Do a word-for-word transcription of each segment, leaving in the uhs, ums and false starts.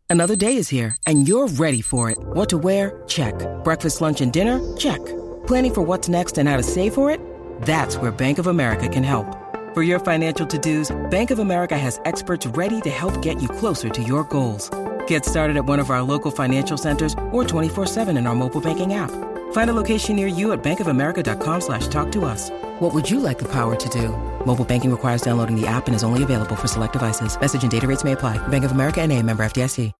Another day is here, and you're ready for it. What to wear? Check. Breakfast, lunch, and dinner? Check. Planning for what's next and how to save for it? That's where Bank of America can help. For your financial to-dos, Bank of America has experts ready to help get you closer to your goals. Get started at one of our local financial centers or twenty-four seven in our mobile banking app. Find a location near you at bankofamerica.com slash talk to us. What would you like the power to do? Mobile banking requires downloading the app and is only available for select devices. Message and data rates may apply. Bank of America N A, member F D I C.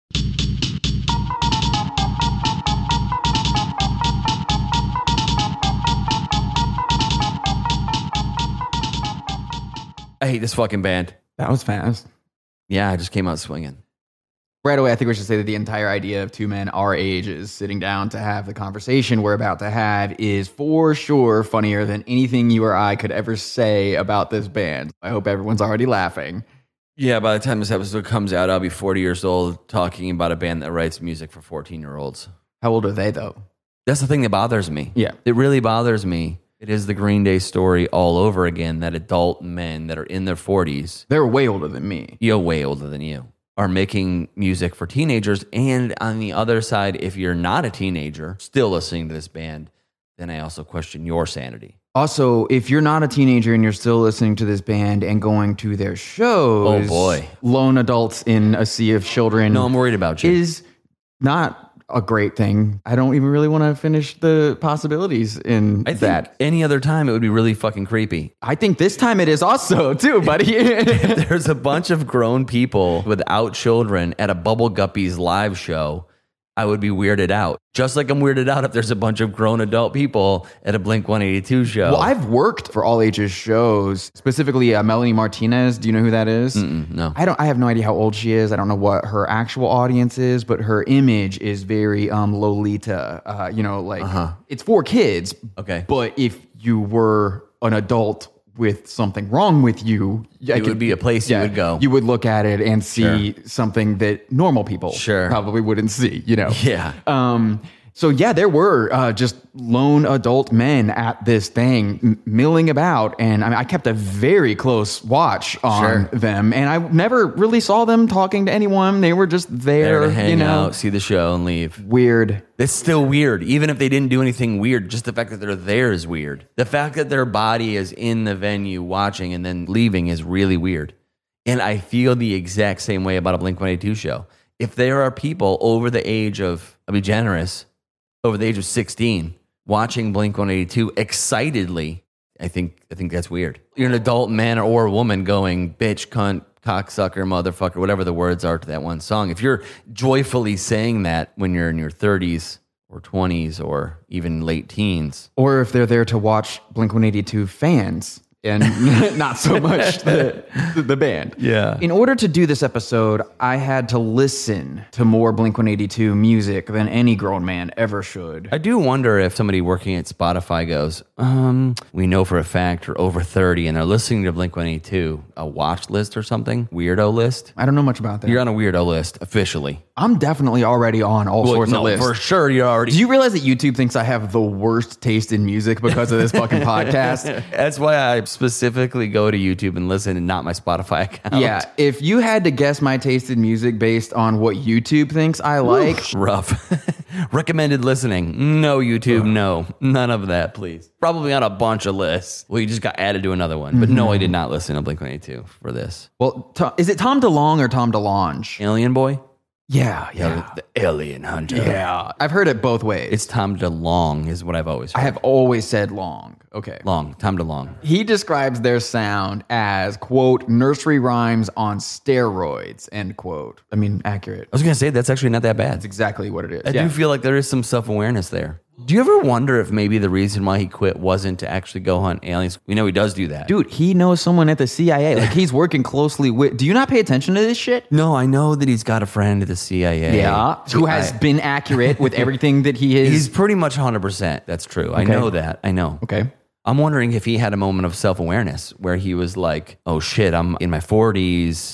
I hate this fucking band. That was fast. Yeah, I just came out swinging. Right away, I think we should say that the entire idea of two men our ages sitting down to have the conversation we're about to have is for sure funnier than anything you or I could ever say about this band. I hope everyone's already laughing. Yeah, by the time this episode comes out, I'll be forty years old talking about a band that writes music for fourteen-year-olds. How old are they, though? That's the thing that bothers me. Yeah. It really bothers me. It is the Green Day story all over again, that adult men that are in their forties. They're way older than me. You're way older than you. Are making music for teenagers. And on the other side, if you're not a teenager still listening to this band, then I also question your sanity. Also, if you're not a teenager and you're still listening to this band and going to their shows, oh boy, lone adults in a sea of children. No, I'm worried about you. Is not a great thing. I don't even really want to finish the possibilities in I think that. Any other time, it would be really fucking creepy. I think this time it is also, too, buddy. If there's a bunch of grown people without children at a Bubble Guppies live show, I would be weirded out. Just like I'm weirded out if there's a bunch of grown adult people at a Blink one eighty-two show. Well, I've worked for all ages shows, specifically uh, Melanie Martinez. Do you know who that is? Mm-mm, no. I don't. I have no idea how old she is. I don't know what her actual audience is, but her image is very um, Lolita. Uh, you know, like uh-huh. It's for kids. Okay. But if you were an adult with something wrong with you, it could, would be a place yeah, you would go. You would look at it and see sure. something that normal people sure. probably wouldn't see, you know? Yeah. Um, so yeah, there were uh, just lone adult men at this thing m- milling about. And I mean, I kept a very close watch on sure. them. And I never really saw them talking to anyone. They were just there, there to hang you know? out, see the show and leave. Weird. It's still weird. Even if they didn't do anything weird, just the fact that they're there is weird. The fact that their body is in the venue watching and then leaving is really weird. And I feel the exact same way about a Blink one eighty-two show. If there are people over the age of, I'll be generous, over the age of sixteen, watching Blink one eighty-two excitedly, I think I think that's weird. You're an adult man or woman going, bitch, cunt, cocksucker, motherfucker, whatever the words are to that one song. If you're joyfully saying that when you're in your thirties or twenties or even late teens. Or if they're there to watch Blink one eighty-two fans and not so much the, the band. Yeah. In order to do this episode, I had to listen to more Blink one eighty-two music than any grown man ever should. I do wonder if somebody working at Spotify goes, um, we know for a fact you're over thirty and they're listening to Blink one eighty-two, a watch list or something, weirdo list. I don't know much about that. You're on a weirdo list officially. I'm definitely already on all well, sorts no, of lists. For sure, you're already. Do you realize that YouTube thinks I have the worst taste in music because of this fucking podcast? That's why I specifically go to YouTube and listen and not my Spotify account. Yeah, if you had to guess my taste in music based on what YouTube thinks I like. Oof, rough. Recommended listening. No, YouTube, no. None of that, please. Probably on a bunch of lists. Well, you just got added to another one. But mm-hmm. no, I did not listen to Blink one eighty-two for this. Well, to, is it Tom DeLonge or Tom DeLonge? Alien Boy? Yeah, yeah. The, the Alien Hunter. Yeah. I've heard it both ways. It's Tom DeLonge is what I've always heard. I have always said long. Okay. Long. Tom DeLonge. He describes their sound as, quote, nursery rhymes on steroids, end quote. I mean, accurate. I was going to say, that's actually not that bad. That's exactly what it is. I yeah. do feel like there is some self-awareness there. Do you ever wonder if maybe the reason why he quit wasn't to actually go hunt aliens? We know he does do that. Dude, he knows someone at the C I A. Like, he's working closely with... Do you not pay attention to this shit? No, I know that he's got a friend at the C I A. Yeah, who has I, been accurate with everything that he is. He's pretty much one hundred percent. That's true. Okay. I know that. I know. Okay. I'm wondering if he had a moment of self-awareness where he was like, oh shit, I'm in my forties.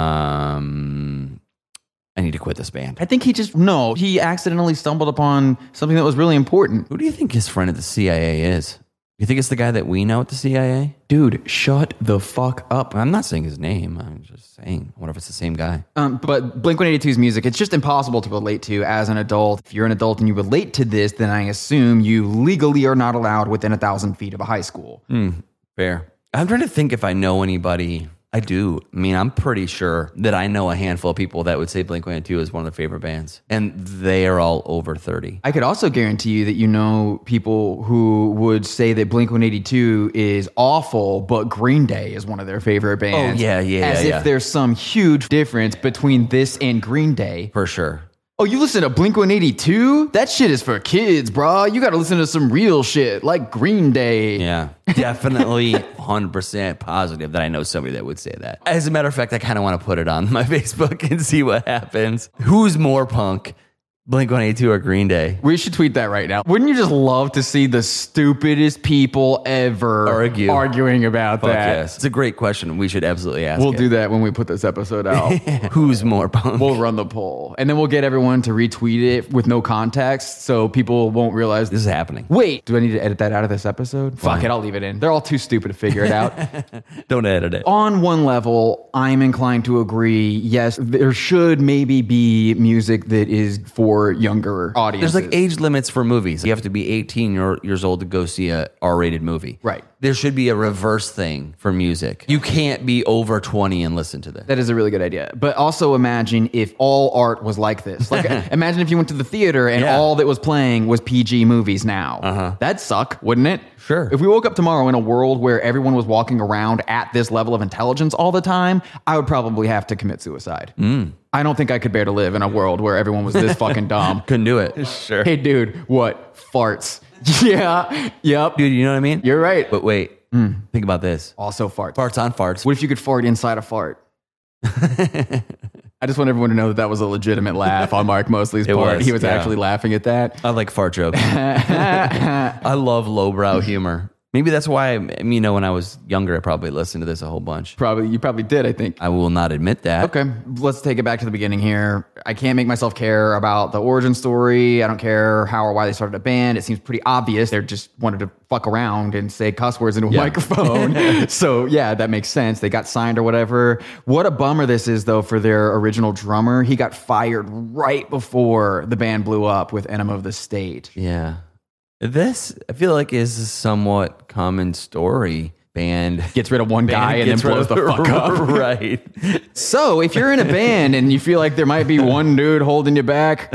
Um... I need to quit this band. I think he just, no, he accidentally stumbled upon something that was really important. Who do you think his friend at the C I A is? You think it's the guy that we know at the C I A? Dude, shut the fuck up. I'm not saying his name. I'm just saying. I wonder if it's the same guy. Um, but Blink one eighty-two's music, it's just impossible to relate to as an adult. If you're an adult and you relate to this, then I assume you legally are not allowed within a thousand feet of a high school. Mm, fair. I'm trying to think if I know anybody. I do. I mean, I'm pretty sure that I know a handful of people that would say Blink one eighty-two is one of their favorite bands. And they are all over thirty. I could also guarantee you that you know people who would say that Blink one eighty-two is awful, but Green Day is one of their favorite bands. Oh, yeah, yeah, As yeah, if yeah. there's some huge difference between this and Green Day. For sure. Oh, you listen to Blink one eighty-two? That shit is for kids, bro. You got to listen to some real shit like Green Day. Yeah, definitely one hundred percent positive that I know somebody that would say that. As a matter of fact, I kind of want to put it on my Facebook and see what happens. Who's more punk, Blink one eighty-two or Green Day? We should tweet that right now. Wouldn't you just love to see the stupidest people ever Argue. arguing about Fuck that? yes. It's a great question. We should absolutely ask We'll it. do that when we put this episode out. Who's more punk? We'll run the poll. And then we'll get everyone to retweet it with no context so people won't realize This is happening. Wait, do I need to edit that out of this episode? Fuck Fine. it, I'll leave it in. They're all too stupid to figure it out. Don't edit it. On one level, I'm inclined to agree. Yes, there should maybe be music that is for younger audiences. There's like age limits for movies. You have to be eighteen year- years old to go see a R-rated movie. Right. There should be a reverse thing for music. You can't be over twenty and listen to this. That is a really good idea. But also imagine if all art was like this. Like, imagine if you went to the theater and Yeah. all that was playing was P G movies now. Uh-huh. That'd suck, wouldn't it? Sure. If we woke up tomorrow in a world where everyone was walking around at this level of intelligence all the time, I would probably have to commit suicide. Mm. I don't think I could bear to live in a world where everyone was this fucking dumb. Couldn't do it. Sure. Hey, dude, what? Farts. Yeah. Yep. Dude, you know what I mean? You're right. But wait, think about this. Also farts. Farts on farts. What if you could fart inside a fart? I just want everyone to know that that was a legitimate laugh on Mark Mosley's It part. was, He was yeah. actually laughing at that. I like fart jokes. I love lowbrow humor. Maybe that's why, you know, when I was younger, I probably listened to this a whole bunch. Probably, you probably did, I think. I will not admit that. Okay, let's take it back to the beginning here. I can't make myself care about the origin story. I don't care how or why they started a band. It seems pretty obvious. They just wanted to fuck around and say cuss words into a Yeah. microphone. So yeah, that makes sense. They got signed or whatever. What a bummer this is though for their original drummer. He got fired right before the band blew up with Enema of the State. Yeah. This, I feel like, is a somewhat common story. Band Gets rid of one guy band and then gets rid blows the of- fuck up. Right. So if you're in a band and you feel like there might be one dude holding you back,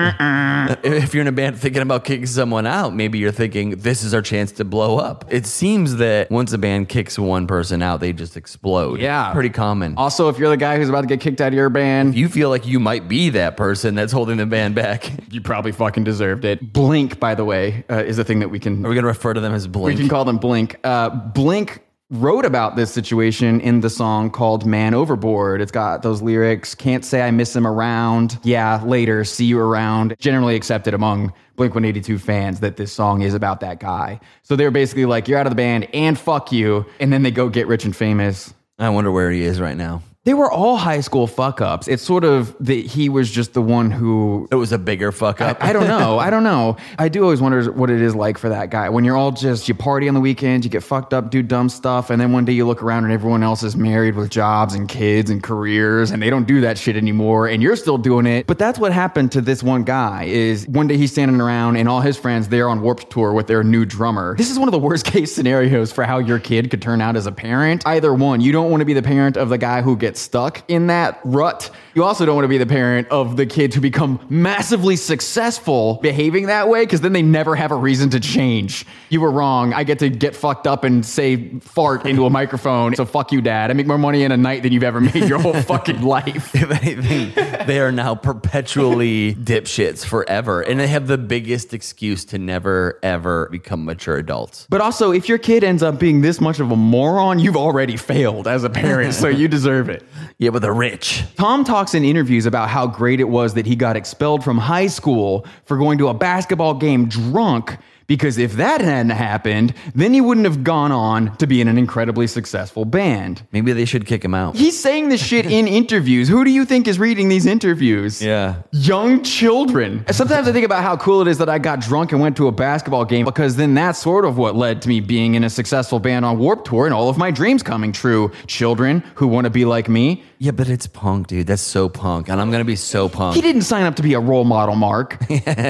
If you're in a band thinking about kicking someone out, maybe you're thinking, this is our chance to blow up. It seems that once a band kicks one person out, they just explode. Yeah. Pretty common. also if you're the guy who's about to get kicked out of your band, You feel like you might be that person that's holding the band back. you probably fucking deserved it. Blink, by the way, uh, is a thing that we can Are we going to refer to them as we Blink? can call them Blink. Uh, Blink wrote about this situation in the song called Man Overboard. It's got those lyrics, can't say I miss him around. Yeah, later, see you around. Generally accepted among Blink one eighty-two fans that this song is about that guy. So they're basically like, you're out of the band and fuck you. And then they go get rich and famous. I wonder where he is right now. They were all high school fuck ups. It's sort of that he was just the one who It was a bigger fuck up. I don't know. I don't know. I do always wonder what it is like for that guy. When you're all just, you party on the weekends, you get fucked up, do dumb stuff, and then one day you look around and everyone else is married with jobs and kids and careers, and they don't do that shit anymore, and you're still doing it. But that's what happened to this one guy, is one day he's standing around and all his friends, they're on Warped Tour with their new drummer. This is one of the worst case scenarios for how your kid could turn out as a parent. Either one, you don't want to be the parent of the guy who gets stuck in that rut. You also don't want to be the parent of the kids who become massively successful behaving that way, because then they never have a reason to change. You were wrong. I get to get fucked up and say fart into a microphone. So fuck you, Dad. I make more money in a night than you've ever made your whole fucking life. If anything, they are now perpetually dipshits forever. And they have the biggest excuse to never, ever become mature adults. But also, if your kid ends up being this much of a moron, you've already failed as a parent, so you deserve it. Yeah, but they're rich. Tom talks in interviews about how great it was that he got expelled from high school for going to a basketball game drunk Because if that hadn't happened, then he wouldn't have gone on to be in an incredibly successful band. Maybe they should kick him out. He's saying this shit in interviews. Who do you think is reading these interviews? Yeah. Young children. Sometimes I think about how cool it is that I got drunk and went to a basketball game, because then that's sort of what led to me being in a successful band on Warped Tour and all of my dreams coming true. Children who want to be like me. Yeah, but it's punk, dude. That's so punk. And I'm going to be so punk. He didn't sign up to be a role model, Mark.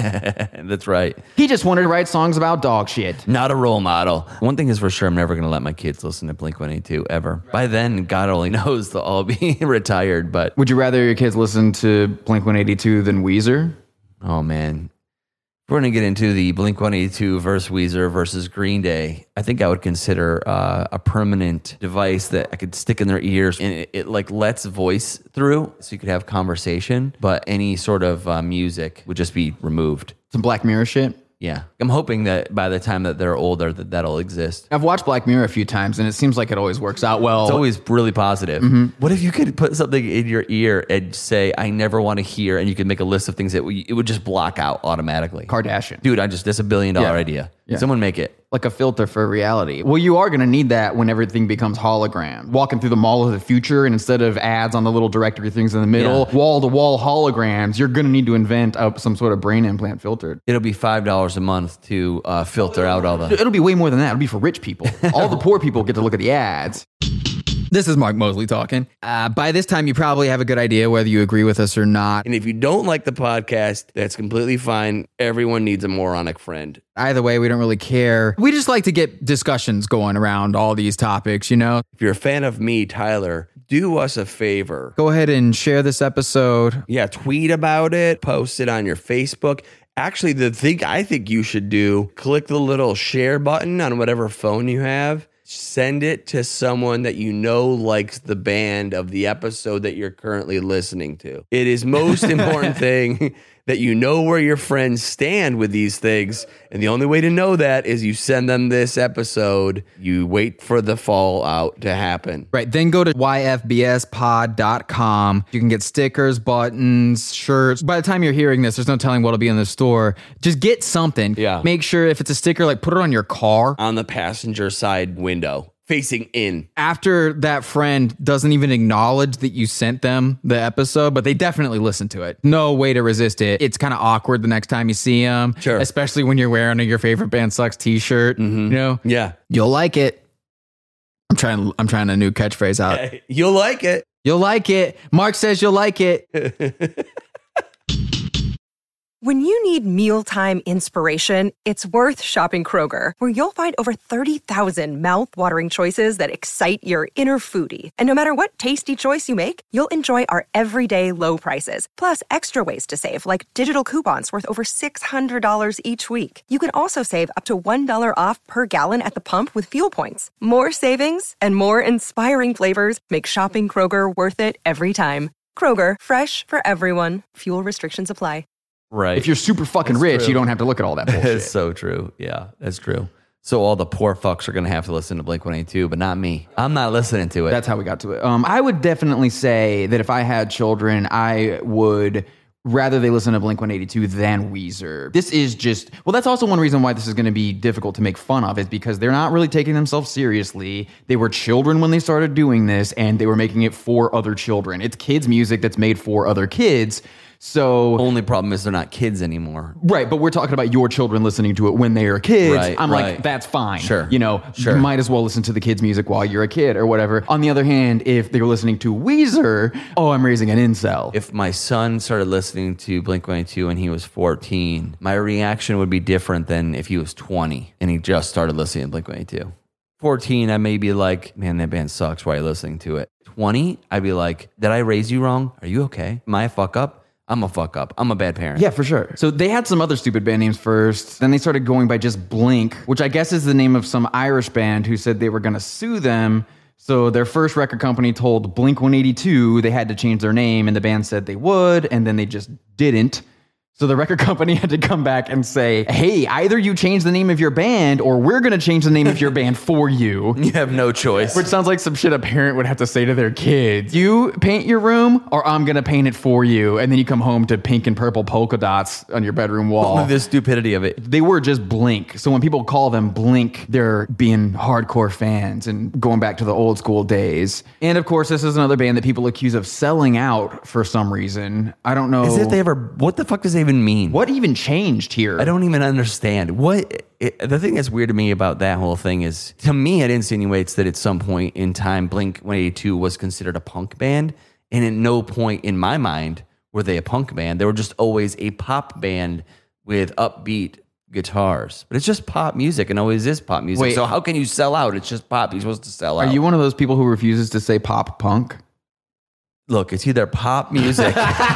That's right. He just wanted to write songs about dog shit. Not a role model. One thing is for sure, I'm never going to let my kids listen to Blink one eighty-two ever. By then, God only knows they'll all be retired, but... Would you rather your kids listen to Blink one eighty-two than Weezer? Oh, man. If we're going to get into the Blink one eighty-two versus Weezer versus Green Day, I think I would consider uh, a permanent device that I could stick in their ears, and it, it like lets voice through so you could have conversation, but any sort of uh, music would just be removed. Some Black Mirror shit? Yeah. I'm hoping that by the time that they're older, that that'll exist. I've watched Black Mirror a few times, and it seems like it always works out well. It's always really positive. Mm-hmm. What if you could put something in your ear and say, I never want to hear, and you could make a list of things that we, it would just block out automatically? Kardashian. Dude, I just, that's a billion dollar Yeah. idea. Yeah. Someone make it. Like a filter for reality. Well, you are going to need that when everything becomes hologram. Walking through the mall of the future, and instead of ads on the little directory things in the middle, Yeah. wall-to-wall holograms, you're going to need to invent uh, some sort of brain implant filter. It'll be five dollars a month to uh, filter out all the... It'll be way more than that. It'll be for rich people. All the poor people get to look at the ads. This is Mark Mosley talking. Uh, by this time, you probably have a good idea whether you agree with us or not. And if you don't like the podcast, that's completely fine. Everyone needs a moronic friend. Either way, we don't really care. We just like to get discussions going around all these topics, you know? If you're a fan of me, Tyler, do us a favor. Go ahead and share this episode. Yeah, tweet about it, post it on your Facebook. Actually, the thing I think you should do, click the little share button on whatever phone you have. Send it to someone that you know likes the band of the episode that you're currently listening to. It is most important thing that you know where your friends stand with these things. And the only way to know that is you send them this episode. You wait for the fallout to happen. Right. Then go to y f b s pod dot com. You can get stickers, buttons, shirts. By the time you're hearing this, there's no telling what'll be in the store. Just get something. Yeah. Make sure if it's a sticker, like put it on your car. On the passenger side window, facing in. After that friend doesn't even acknowledge that you sent them the episode, but they definitely listen to it. No way to resist it. It's kind of awkward the next time you see them. Sure. Especially when you're wearing a Your Favorite Band Sucks t-shirt. Mm-hmm. You know? Yeah. You'll like it. I'm trying, I'm trying a new catchphrase out. You'll like it. You'll like it. Mark says you'll like it. When you need mealtime inspiration, it's worth shopping Kroger, where you'll find over thirty thousand mouth-watering choices that excite your inner foodie. And no matter what tasty choice you make, you'll enjoy our everyday low prices, plus extra ways to save, like digital coupons worth over six hundred dollars each week. You can also save up to one dollar off per gallon at the pump with fuel points. More savings and more inspiring flavors make shopping Kroger worth it every time. Kroger, fresh for everyone. Fuel restrictions apply. Right. If you're super fucking That's rich, true. you don't have to look at all that bullshit. It's so true. Yeah, that's true. So all the poor fucks are going to have to listen to Blink one eighty-two, but not me. I'm not listening to it. That's how we got to it. Um, I would definitely say that if I had children, I would rather they listen to Blink one eighty-two than Weezer. This is just, well, that's also one reason why this is going to be difficult to make fun of, is because they're not really taking themselves seriously. They were children when they started doing this, and they were making it for other children. It's kids' music that's made for other kids. So Only problem is they're not kids anymore. right, but we're talking about your children listening to it when they are kids. Right, I'm right. like, that's fine. Sure. You know, Sure. you might as well listen to the kids' music while you're a kid or whatever. On the other hand, if they're listening to Weezer, oh, I'm raising an incel. If my son started listening to Blink one eighty-two when he was fourteen, my reaction would be different than if he was twenty and he just started listening to Blink one eighty-two. fourteen, I may be like, man, that band sucks. Why are you listening to it? twenty, I'd be like, did I raise you wrong? Are you okay? Am I a fuck up? I'm a fuck up. I'm a bad parent. Yeah, for sure. So they had some other stupid band names first. Then they started going by just Blink, which I guess is the name of some Irish band who said they were going to sue them. So their first record company told Blink one eighty-two they had to change their name, and the band said they would, and then they just didn't. So the record company had to come back and say, hey, either you change the name of your band or we're going to change the name of your band for you. You have no choice. Which sounds like some shit a parent would have to say to their kids. You paint your room or I'm going to paint it for you. And then you come home to pink and purple polka dots on your bedroom wall. The stupidity of it. They were just Blink. So when people call them Blink, they're being hardcore fans and going back to the old school days. And of course, this is another band that people accuse of selling out for some reason. I don't know. As if they ever, what the fuck does they even mean? What even changed here? I don't even understand. What it, the thing that's weird to me about that whole thing is, to me, it insinuates that at some point in time, Blink one eighty-two was considered a punk band, and at no point in my mind were they a punk band. They were just always a pop band with upbeat guitars. But it's just pop music, and always is pop music. Wait. So how can you sell out? It's just pop. You're supposed to sell out. Are you one of those people who refuses to say pop punk? Look, it's either pop music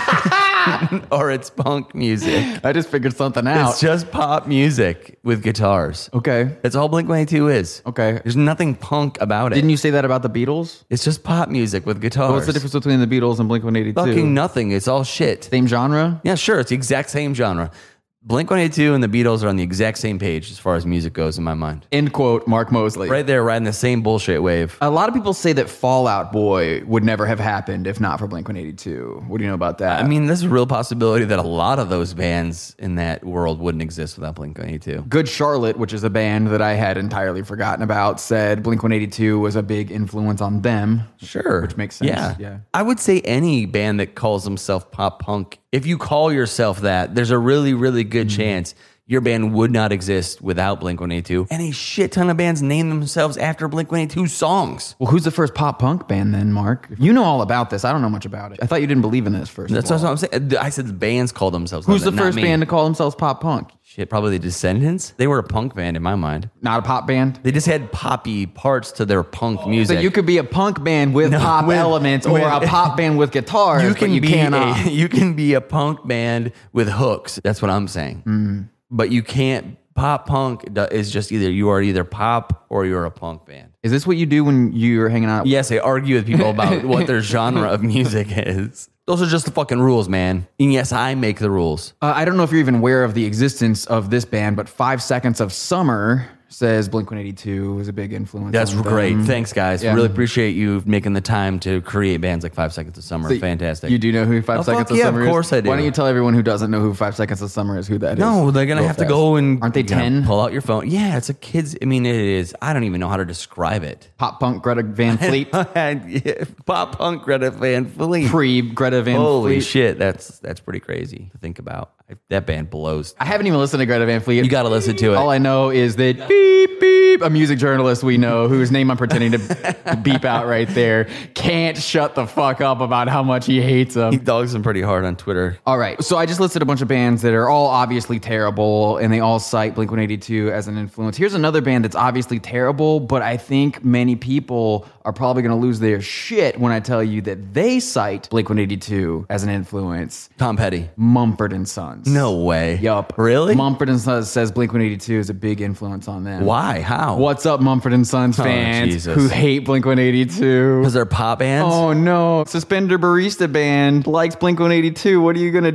or it's punk music. I just figured something out. It's just pop music with guitars. Okay. That's all Blink one eighty-two is. Okay. There's nothing punk about it. Didn't you say that about the Beatles? It's just pop music with guitars. What's the difference between the Beatles and Blink one eighty-two? Fucking nothing. It's all shit. Same genre? Yeah, sure. It's the exact same genre. Blink one eighty-two and the Beatles are on the exact same page as far as music goes in my mind. End quote, Mark Mosley. Right there, riding the same bullshit wave. A lot of people say that Fall Out Boy would never have happened if not for Blink one eighty-two. What do you know about that? I mean, there's a real possibility that a lot of those bands in that world wouldn't exist without Blink one eighty-two. Good Charlotte, which is a band that I had entirely forgotten about, said Blink one eighty-two was a big influence on them. Sure. Which makes sense. Yeah. yeah. I would say any band that calls themselves pop punk, if you call yourself that, there's a really, really good mm-hmm. chance your band would not exist without Blink one eighty-two. And a shit ton of bands name themselves after Blink one eighty-two songs. Well, who's the first pop punk band then, Mark? You know all about this. I don't know much about it. I thought you didn't believe in this first. That's what I'm saying. I said the bands call themselves. Who's that, the first me. band to call themselves pop punk? Shit, probably the Descendants. They were a punk band in my mind. Not a pop band? They just had poppy parts to their punk music. So you could be a punk band with no, pop with, elements or with, a pop band with guitars, you can but you be cannot. A, you can be a punk band with hooks. That's what I'm saying. Mm. But you can't. Pop punk is just either you are either pop or you're a punk band. Is this what you do when you're hanging out? Yes, I argue with people about what their genre of music is. Those are just the fucking rules, man. And yes, I make the rules. Uh, I don't know if you're even aware of the existence of this band, but Five Seconds of Summer says Blink one eighty-two was a big influence. That's on great. them. Thanks, guys. Yeah. Really appreciate you making the time to create bands like Five Seconds of Summer. So Fantastic. You do know who Five Oh, Seconds fuck of yeah, Summer is? of course I do. Why don't you tell everyone who doesn't know who Five Seconds of Summer is who that is? No, they're gonna Real have fast. to go and Aren't they you know, ten? Pull out your phone. Yeah, it's a kids. I mean, it is. I don't even know how to describe it. Pop punk Greta Van Fleet. Yeah, pop punk Greta Van Fleet. Pre Greta Van Holy Fleet. shit, that's that's pretty crazy to think about. I, that band blows. I haven't even listened to Greta Van Fleet. You got to listen to it. All I know is that beep beep, a music journalist we know whose name I'm pretending to beep out right there, can't shut the fuck up about how much he hates them. He dogs them pretty hard on Twitter. All right, so I just listed a bunch of bands that are all obviously terrible, and they all cite Blink one eighty-two as an influence. Here's another band that's obviously terrible, but I think many people are probably going to lose their shit when I tell you that they cite Blink one eighty-two as an influence. Tom Petty. Mumford and Sons. No way. Yup. Really? Mumford and Sons says Blink one eighty-two is a big influence on them. Why? How? What's up, Mumford and Sons Oh, fans Jesus. who hate Blink one eighty-two? Because they're pop bands? Oh no, Suspender Barista Band likes Blink one eighty-two. What are you gonna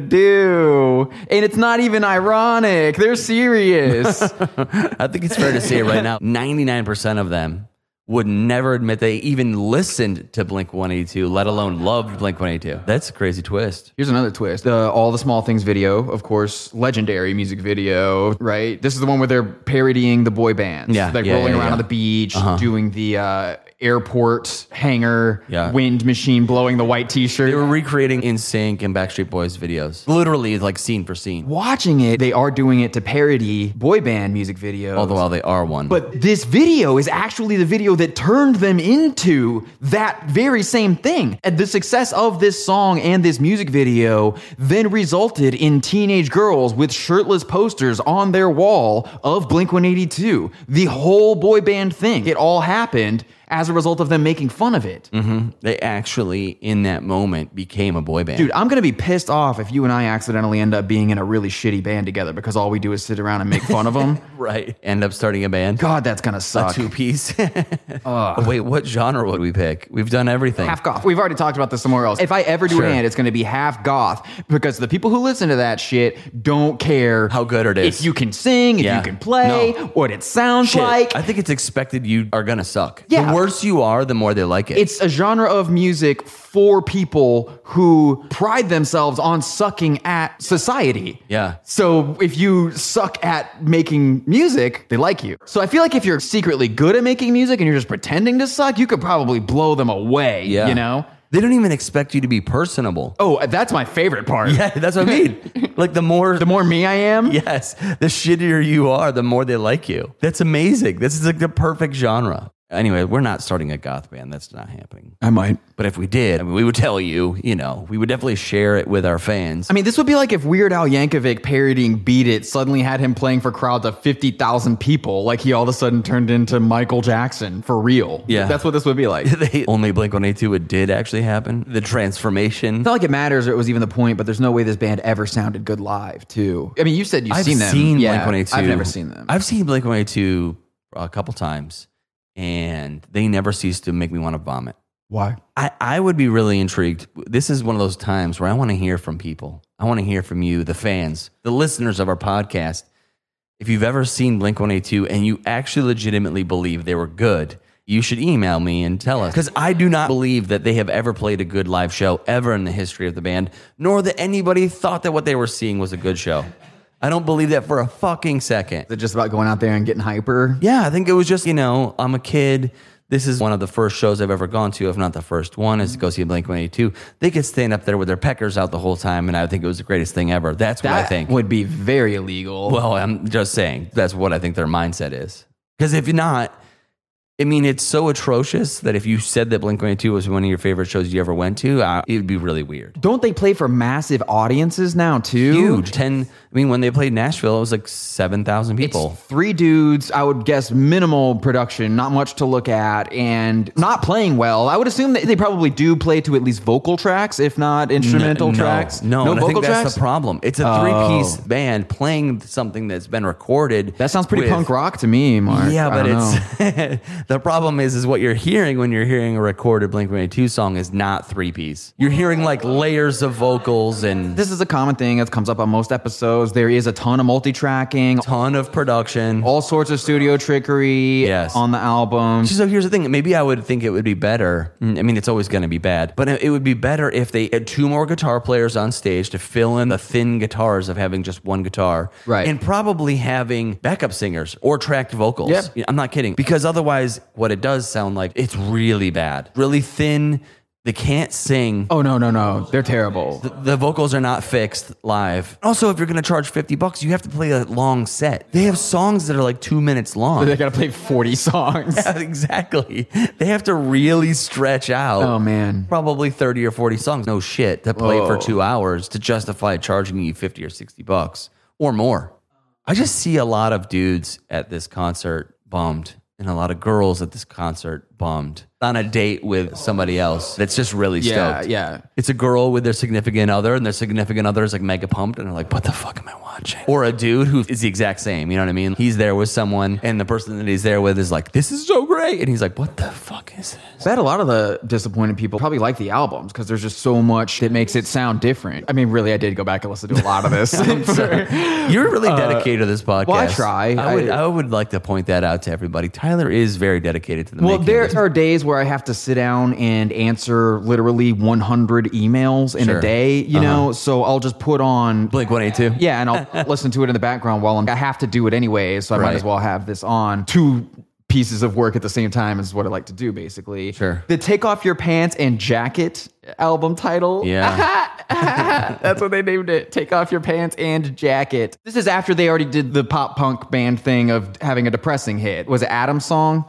do? And it's not even ironic. They're serious. I think it's fair to say right now, ninety-nine percent of them would never admit they even listened to Blink one eighty-two, let alone loved Blink one eighty-two. That's a crazy twist. Here's another twist. The All the Small Things video, of course, legendary music video, right? This is the one where they're parodying the boy bands. Yeah, Like yeah, rolling yeah, around yeah. on the beach, Uh-huh. doing the uh, airport hangar, Yeah. wind machine blowing the white t-shirt. They were recreating N Sync and Backstreet Boys videos. Literally, like scene for scene. Watching it, they are doing it to parody boy band music videos. Although while they are one. But this video is actually the video that turned them into that very same thing. And the success of this song and this music video then resulted in teenage girls with shirtless posters on their wall of Blink one eighty-two. The whole boy band thing. It all happened as a result of them making fun of it. Mm-hmm. They actually, in that moment, became a boy band. Dude, I'm going to be pissed off if you and I accidentally end up being in a really shitty band together because all we do is sit around and make fun of them. Right. End up starting a band. God, that's going to suck. A two-piece. uh, Wait, what genre would we pick? We've done everything. Half goth. We've already talked about this somewhere else. If I ever do Sure. a band, it's going to be half goth because the people who listen to that shit don't care how good it is. if you can sing, if Yeah. you can play, No. what it sounds Shit. like. I think it's expected you are going to suck. Yeah. The worse you are, the more they like it. It's a genre of music for people who pride themselves on sucking at society. Yeah. So if you suck at making music, they like you. So I feel like if you're secretly good at making music and you're just pretending to suck, you could probably blow them away, Yeah. you know? They don't even expect you to be personable. Oh, that's my favorite part. Yeah, that's what I mean. Like the more... The more me I am. Yes, the shittier you are, the more they like you. That's amazing. This is like the perfect genre. Anyway, we're not starting a goth band. That's not happening. I might. But if we did, I mean, we would tell you, you know, we would definitely share it with our fans. I mean, this would be like if Weird Al Yankovic parodying Beat It suddenly had him playing for crowds of fifty thousand people, like he all of a sudden turned into Michael Jackson for real. Yeah. That's what this would be like. they only Blink one eighty-two, it did actually happen. The transformation. It's not like it matters or it was even the point, but there's no way this band ever sounded good live, too. I mean, you said you've I've seen them. seen yeah, Blink one eighty-two. I've never seen them. I've seen Blink one eighty-two a couple times, and they never cease to make me want to vomit. Why? I, I would be really intrigued. This is one of those times where I want to hear from people. I want to hear from you, the fans, the listeners of our podcast. If you've ever seen Blink one eighty-two and you actually legitimately believe they were good, you should email me and tell us. Because I do not believe that they have ever played a good live show ever in the history of the band, nor that anybody thought that what they were seeing was a good show. I don't believe that for a fucking second. Is it just about going out there and getting hyper? Yeah, I think it was just, you know, I'm a kid. This is one of the first shows I've ever gone to, if not the first one, is to go see Blink one eighty-two. They could stand up there with their peckers out the whole time, and I think it was the greatest thing ever. That's what I That think. would be very illegal. Well, I'm just saying, that's what I think their mindset is. Because if you're not, I mean, it's so atrocious that if you said that Blink one eighty-two was one of your favorite shows you ever went to, uh, it would be really weird. Don't they play for massive audiences now, too? Huge. ten, I mean, when they played Nashville, it was like seven thousand people. It's three dudes, I would guess minimal production, not much to look at, and not playing well. I would assume that they probably do play to at least vocal tracks, if not instrumental no, tracks. No, no and vocal I think that's tracks? the problem. It's a Oh. three-piece band playing something that's been recorded. That sounds pretty with- punk rock to me, Mark. Yeah, I but don't know. it's the problem is is what you're hearing when you're hearing a recorded Blink one eighty-two song is not three-piece. You're hearing like layers of vocals and This is a common thing that comes up on most episodes. There is a ton of multi-tracking, ton of production. all sorts of studio trickery Yes. on the album. So here's the thing. Maybe I would think it would be better. I mean, it's always going to be bad, but it would be better if they had two more guitar players on stage to fill in the thin guitars of having just one guitar. Right. And probably having backup singers or tracked vocals. Yep. Yeah, I'm not kidding. Because otherwise, what it does sound like, it's really bad. Really thin. They can't sing. Oh, no, no, no. They're terrible. The, the vocals are not fixed live. Also, if you're going to charge fifty bucks, you have to play a long set. They have songs that are like two minutes long. They got to play forty songs. Yeah, exactly. They have to really stretch out. Oh, man. Probably thirty or forty songs. No shit. To play Whoa. for two hours to justify charging you fifty or sixty bucks or more. I just see a lot of dudes at this concert bummed and a lot of girls at this concert bummed on a date with somebody else that's just really Yeah, stoked. yeah. It's a girl with their significant other, and their significant other is like mega pumped, and they're like, what the fuck am I watching? Or a dude who is the exact same, you know what I mean? He's there with someone, and the person that he's there with is like, this is so great. And he's like, what the fuck is this? I bet a lot of the disappointed people probably like the albums because there's just so much that makes it sound different. I mean, really, I did go back and listen to a lot of this. You're really dedicated to this podcast. well, I try. I would, I- I would like to point that out to everybody. Tyler is very dedicated to the Well, making there of this. are days where I have to sit down and answer literally one hundred emails in Sure. a day, you know? So I'll just put on... Blink one eighty-two. Yeah, and I'll listen to it in the background while I'm... I have to do it anyway, so I might Right. as well have this on. Two pieces of work at the same time is what I like to do, basically. Sure. The Take Off Your Pants and Jacket album title. Yeah. That's what they named it. Take Off Your Pants and Jacket. This is after they already did the pop punk band thing of having a depressing hit. Was it Adam's song? Yep.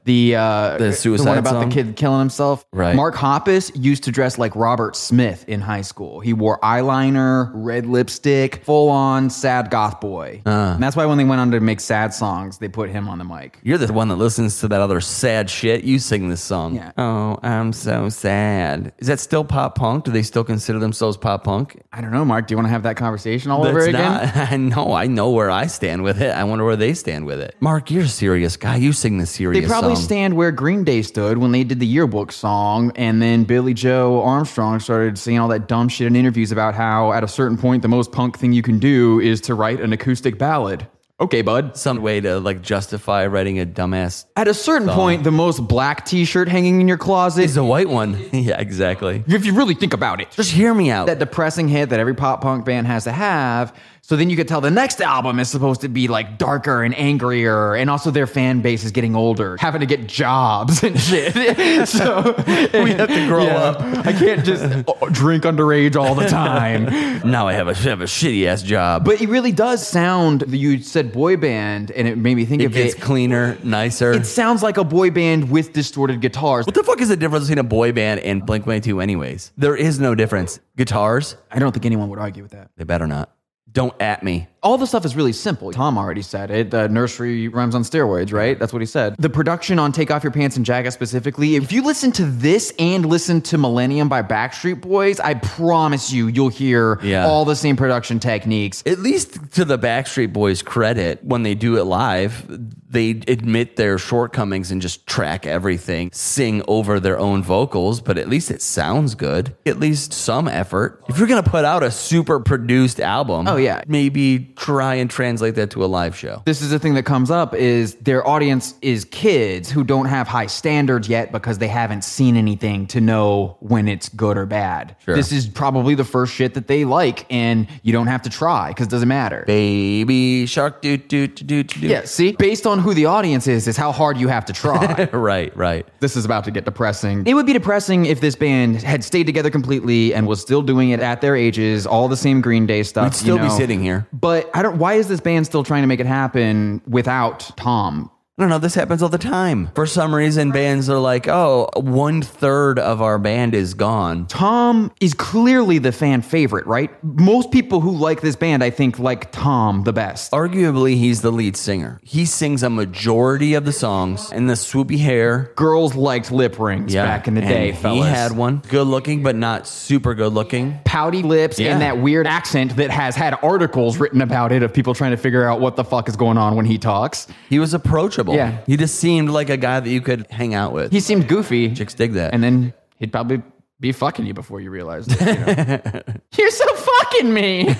The uh, The suicide one about song? the kid killing himself. Right. Mark Hoppus used to dress like Robert Smith in high school. He wore eyeliner, red lipstick, full on sad goth boy. Uh. And that's why when they went on to make sad songs, they put him on the mic. You're the one that listens to that other sad shit. You sing this song. Yeah. Oh, I'm so sad. Is that still pop punk? Do they still consider themselves pop punk? I don't know, Mark. Do you want to have that conversation all over That's again? not- I know. I know where I stand with it. I wonder where they stand with it. Mark, you're a serious guy. You sing the serious They probably song. stand where Green Day stood when they did the yearbook song, and then Billy Joe Armstrong started saying all that dumb shit in interviews about how at a certain point the most punk thing you can do is to write an acoustic ballad. Okay, bud. Some way to like justify writing a dumbass At a certain point, the most black t-shirt hanging in your closet, is a white one. Yeah, exactly. if you really think about it, Just hear me out. that depressing hit that every pop punk band has to have. So then you could tell the next album is supposed to be like darker and angrier, and also their fan base is getting older, having to get jobs and shit. So We have to grow up. I can't just uh, drink underage all the time. Now I have a, have a shitty ass job. But it really does sound. You said boy band, and it made me think it of gets it. cleaner, nicer. It sounds like a boy band with distorted guitars. What the fuck is the difference between a boy band and Blink one eighty-two anyways? There is no difference. Guitars, I don't think anyone would argue with that. they better not. Don't at me. All the stuff is really simple. Tom already said it. The nursery rhymes on steroids, right? That's what he said. The production on Take Off Your Pants and Jacket specifically, if you listen to this and listen to Millennium by Backstreet Boys, I promise you, you'll hear Yeah. all the same production techniques. At least to the Backstreet Boys' credit, when they do it live, they admit their shortcomings and just track everything, sing over their own vocals, but at least it sounds good. At least some effort. If you're going to put out a super produced album, Oh, yeah. maybe try and translate that to a live show. This is the thing that comes up is their audience is kids who don't have high standards yet because they haven't seen anything to know when it's good or bad. Sure. This is probably the first shit that they like, and you don't have to try because it doesn't matter. Baby shark, do do do do do. Yeah, see? Based on who the audience is, is how hard you have to try. Right, right. This is about to get depressing. It would be depressing if this band had stayed together completely and was still doing it at their ages, all the same Green Day stuff. We'd still you know. be sitting here. But I don't. Why is this band still trying to make it happen without Tom? I don't know. This happens all the time. For some reason, bands are like, oh, one third of our band is gone. Tom is clearly the fan favorite, right? Most people who like this band, I think, like Tom the best. Arguably, he's the lead singer. He sings a majority of the songs, and the swoopy hair. Girls liked lip rings back in the and day, he fellas. had one. Good looking, but not super good looking. Pouty lips Yeah. and that weird accent that has had articles written about it of people trying to figure out what the fuck is going on when he talks. He was approachable. Yeah. He just seemed like a guy that you could hang out with. He seemed goofy. Chicks dig that. And then he'd probably be fucking you before you realized it. You know? You're so fucking me.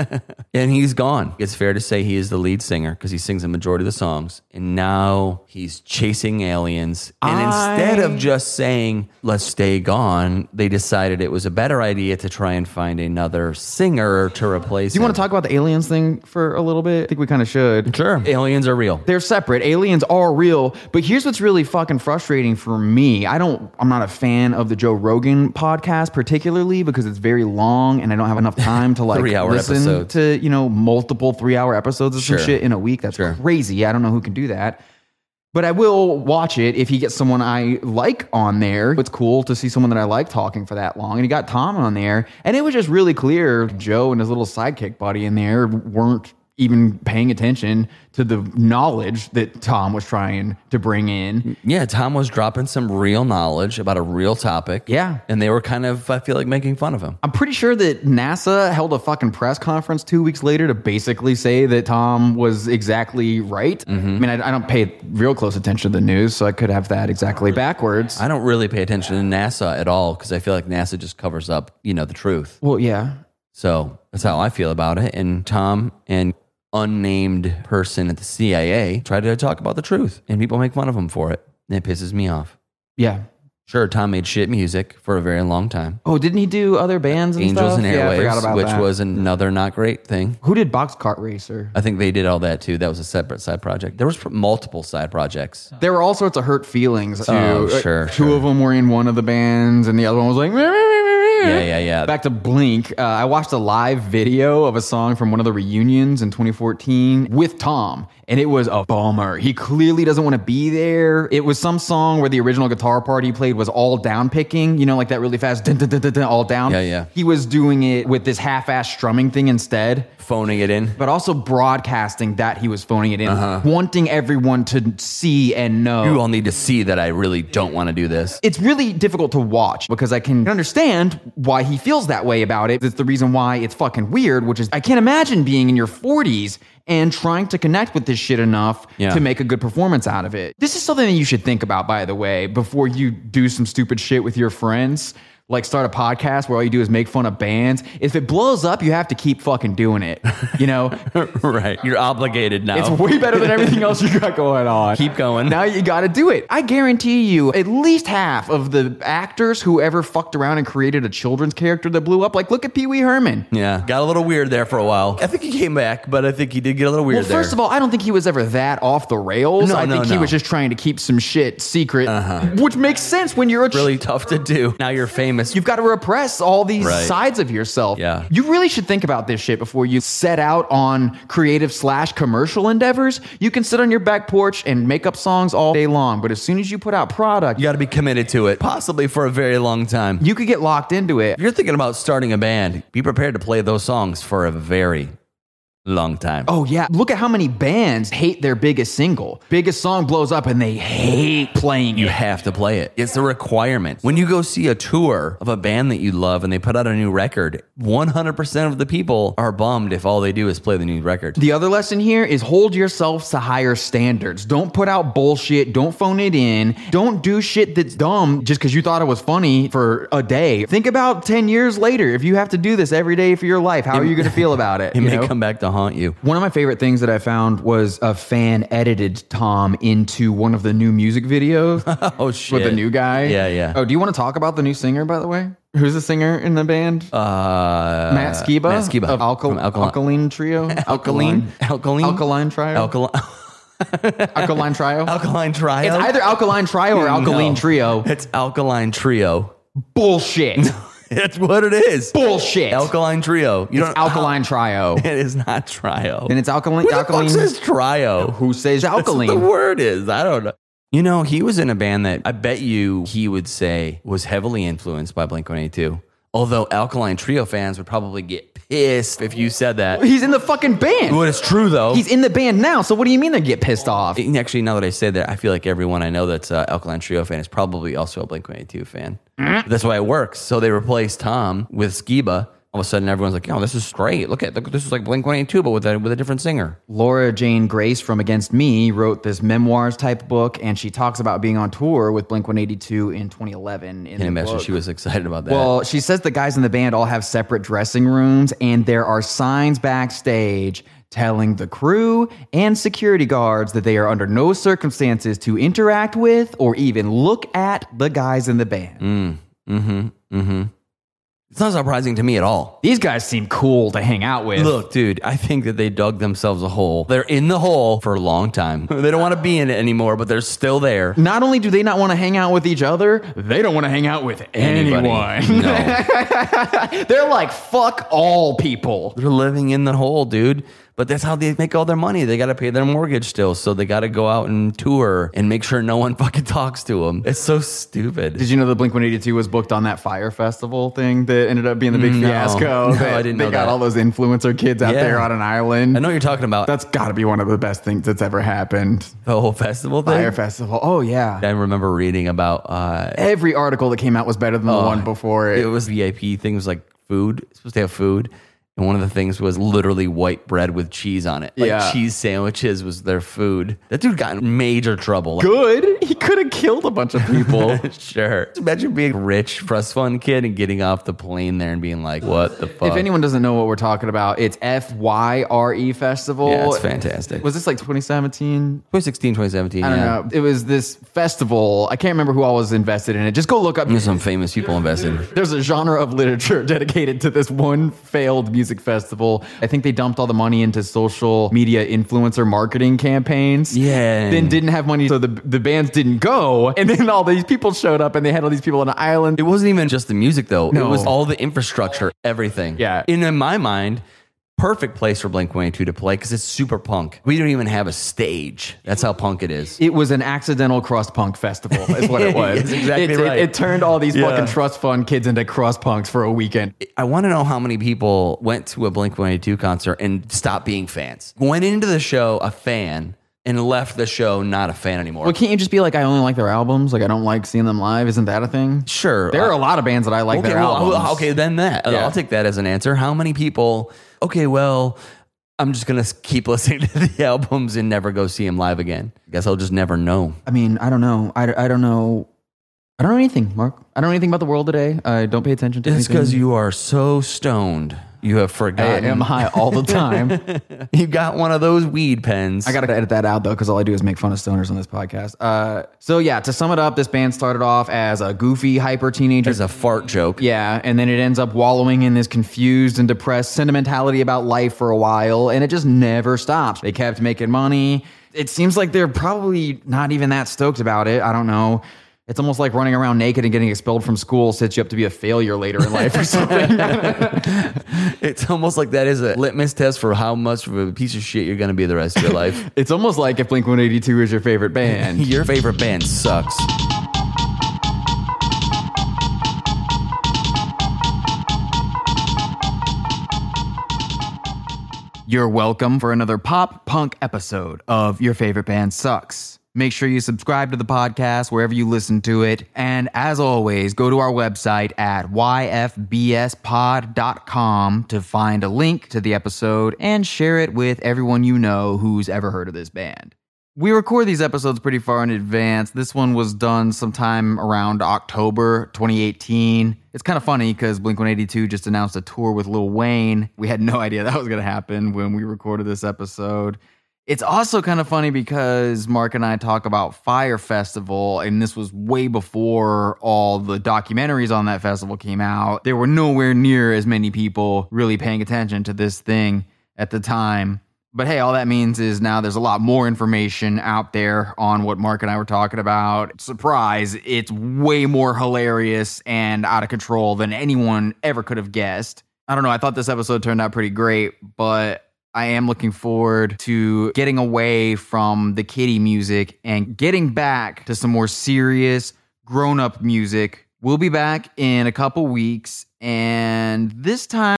And he's gone. It's fair to say he is the lead singer because he sings a majority of the songs. And now he's chasing aliens. And I- instead of just saying, let's stay gone, they decided it was a better idea to try and find another singer to replace Do you him. want to talk about the aliens thing for a little bit? I think we kind of should. Sure. Aliens are real. They're separate. Aliens are real. But here's what's really fucking frustrating for me. I don't, I'm not a fan of the Joe Rogan podcast particularly because it's very long and I don't have enough time to like Three-hour listen episodes. to, you know, multiple three hour episodes of Sure. some shit in a week. That's Sure. crazy. I don't know who can do that. But I will watch it if he gets someone I like on there. It's cool to see someone that I like talking for that long. And he got Tom on there. And it was just really clear Joe and his little sidekick buddy in there weren't even paying attention to the knowledge that Tom was trying to bring in. Yeah, Tom was dropping some real knowledge about a real topic. Yeah. And they were kind of, I feel like, making fun of him. I'm pretty sure that NASA held a fucking press conference two weeks later to basically say that Tom was exactly right. Mm-hmm. I mean, I, I don't pay real close attention to the news, so I could have that exactly backwards. I don't really pay attention to NASA at all because I feel like NASA just covers up, you know, the truth. Well, yeah. So that's how I feel about it. And Tom and unnamed person at the C I A try to talk about the truth, and people make fun of him for it. And it pisses me off. Yeah. Sure, Tom made shit music for a very long time. Oh, didn't he do other bands and Angels stuff? and Yeah, I forgot Airwaves, about which that. was another not great thing. Who did Boxcar Racer? I think they did all that too. That was a separate side project. There was multiple side projects. There were all sorts of hurt feelings too. Oh, Uh, sure, Two sure. of them were in one of the bands, and the other one was like, "Meh, meh, meh, meh, meh," Yeah, yeah, yeah. Back to Blink. Uh, I watched a live video of a song from one of the reunions in twenty fourteen with Tom, and it was a bummer. He clearly doesn't want to be there. It was some song where the original guitar part he played was all down picking, you know, like that really fast, dun, dun, dun, dun, dun, all down. Yeah, yeah. He was doing it with this half-ass strumming thing instead. Phoning it in. But also broadcasting that he was phoning it in, uh-huh. wanting everyone to see and know. You all need to see that I really don't want to do this. It's really difficult to watch because I can understand why he feels that way about it. It's the reason why it's fucking weird, which is I can't imagine being in your forties and trying to connect with this shit enough yeah. to make a good performance out of it. This is something that you should think about, by the way, before you do some stupid shit with your friends. Like start a podcast where all you do is make fun of bands. If it blows up, you have to keep fucking doing it. You know? Right. You're obligated now. It's way better than everything else you got going on. Keep going. Now you got to do it. I guarantee you at least half of the actors who ever fucked around and created a children's character that blew up, like look at Pee Wee Herman. Yeah. Got a little weird there for a while. I think he came back, but I think he did get a little weird well, there. First of all, I don't think he was ever that off the rails. No, I no, think no. he was just trying to keep some shit secret, uh-huh. which makes sense when you're a ch- really tough to do. Now you're famous. You've got to repress all these right. sides of yourself. Yeah. You really should think about this shit before you set out on creative slash commercial endeavors. You can sit on your back porch and make up songs all day long, but as soon as you put out product, you got to be committed to it, possibly for a very long time. You could get locked into it. If you're thinking about starting a band, be prepared to play those songs for a very long time. Oh, yeah. Look at how many bands hate their biggest single. Biggest song blows up and they hate playing you it. You have to play it. It's a requirement. When you go see a tour of a band that you love and they put out a new record, one hundred percent of the people are bummed if all they do is play the new record. The other lesson here is hold yourselves to higher standards. Don't put out bullshit. Don't phone it in. Don't do shit that's dumb just because you thought it was funny for a day. Think about ten years later. If you have to do this every day for your life, how are you going to feel about it? It you may know? come back to haunt you. One of my favorite things that I found was a fan edited Tom into one of the new music videos. Oh, shit. With the new guy. Yeah, yeah. Oh, do you want to talk about the new singer, by the way? Who's the singer in the band? Uh, Matt Skiba? Matt Skiba. Of Alkal- Alkaline. Alkaline Trio? Alkaline? Alkaline? Alkaline Trio? Alkaline. Alkaline Trio? Alkaline Trio? It's either Alkaline Trio or Alkaline no, Trio. It's Alkaline Trio. Bullshit. That's what it is. Bullshit. Alkaline Trio. You it's don't Alkaline Trio. It is not Trio. Then it's Alkaline. Who the alkaline. fuck says Trio? Who says Alkaline? That's what the word is. I don't know. You know, he was in a band that I bet you he would say was heavily influenced by Blink one eighty-two. Although Alkaline Trio fans would probably get pissed if you said that. He's in the fucking band. Well, it's true, though. He's in the band now, so what do you mean they get pissed off? Actually, now that I say that, I feel like everyone I know that's an Alkaline Trio fan is probably also a Blink one eighty-two fan. Mm-hmm. That's why it works. So they replaced Tom with Skiba. All of a sudden, everyone's like, "Oh, this is great! Look at look, this is like Blink one eighty-two, but with a with a different singer." Laura Jane Grace from Against Me wrote this memoirs type book, and she talks about being on tour with Blink one eighty-two in twenty eleven. In Can you imagine book. she was excited about that? Well, she says the guys in the band all have separate dressing rooms, and there are signs backstage telling the crew and security guards that they are under no circumstances to interact with or even look at the guys in the band. Mm, mm-hmm. Mm-hmm. It's not surprising to me at all. These guys seem cool to hang out with. Look, dude, I think that they dug themselves a hole. They're in the hole for a long time. They don't want to be in it anymore, but they're still there. Not only do they not want to hang out with each other, they don't want to hang out with Anybody. anyone. No. They're like, fuck all people. They're living in the hole, dude. But that's how they make all their money. They got to pay their mortgage still. So they got to go out and tour and make sure no one fucking talks to them. It's so stupid. Did you know that Blink one eighty-two was booked on that Fire Festival thing that ended up being the big No. fiasco? No, They- I didn't They know got that. all those influencer kids out Yeah. there on an island. I know what you're talking about. That's got to be one of the best things that's ever happened. The whole festival thing. Fire Festival. Oh, yeah. I remember reading about uh, Every article that came out was better than the Oh, one before it. it was V I P things like food. It's supposed to have food. And one of the things was literally white bread with cheese on it. Like Yeah. cheese sandwiches was their food. That dude got in major trouble. Like, Good. He could have killed a bunch of people. sure. Imagine being a rich trust fund kid and getting off the plane there and being like, what the fuck? If anyone doesn't know what we're talking about, it's F Y R E Festival. Yeah, it's fantastic. Was this like twenty seventeen? twenty sixteen, twenty seventeen, I don't yeah. know. It was this festival. I can't remember who all was invested in it. Just go look up. There's some famous people invested. There's a genre of literature dedicated to this one failed music music festival. I think they dumped all the money into social media influencer marketing campaigns. Yeah. Then didn't have money, so the the bands didn't go. And then all these people showed up, and they had all these people on an island. It wasn't even just the music, though. No. It was all the infrastructure, everything. Yeah. And in my mind, perfect place for Blink one eighty-two to play because it's super punk. We don't even have a stage. That's how punk it is. It was an accidental crust punk festival, is what it was. That's exactly it, right. It, it turned all these Yeah. fucking trust fund kids into crust punks for a weekend. I want to know how many people went to a Blink one eighty-two concert and stopped being fans. Went into the show a fan and left the show not a fan anymore. Well, can't you just be like, I only like their albums? Like, I don't like seeing them live. Isn't that a thing? Sure. There are uh, a lot of bands that I like okay, their well, albums. okay, then that. Yeah. I'll take that as an answer. How many people, okay, well, I'm just going to keep listening to the albums and never go see them live again. I guess I'll just never know. I mean, I don't know. I, I don't know. I don't know anything, Mark. I don't know anything about the world today. I don't pay attention to It's anything. because you are so stoned. You have I forgotten. am high all the time. You got one of those weed pens. I got to edit that out, though, because all I do is make fun of stoners on this podcast. Uh, so, yeah, to sum it up, this band started off as a goofy, hyper teenager. There's a fart joke. Yeah, and then it ends up wallowing in this confused and depressed sentimentality about life for a while, and it just never stops. They kept making money. It seems like they're probably not even that stoked about it. I don't know. It's almost like running around naked and getting expelled from school sets you up to be a failure later in life or something. It's almost like that is a litmus test for how much of a piece of shit you're going to be the rest of your life. It's almost like if Blink one eighty-two is your favorite band. Your favorite band sucks. You're welcome for another pop punk episode of Your Favorite Band Sucks. Make sure you subscribe to the podcast wherever you listen to it. And as always, go to our website at y f b s pod dot com to find a link to the episode and share it with everyone you know who's ever heard of this band. We record these episodes pretty far in advance. This one was done sometime around October twenty eighteen. It's kind of funny because Blink one eighty-two just announced a tour with Lil Wayne. We had no idea that was going to happen when we recorded this episode. It's also kind of funny because Mark and I talk about Fyre Festival, and this was way before all the documentaries on that festival came out. There were nowhere near as many people really paying attention to this thing at the time. But hey, all that means is now there's a lot more information out there on what Mark and I were talking about. Surprise, it's way more hilarious and out of control than anyone ever could have guessed. I don't know, I thought this episode turned out pretty great, but I am looking forward to getting away from the kiddie music and getting back to some more serious, grown-up music. We'll be back in a couple weeks, and this time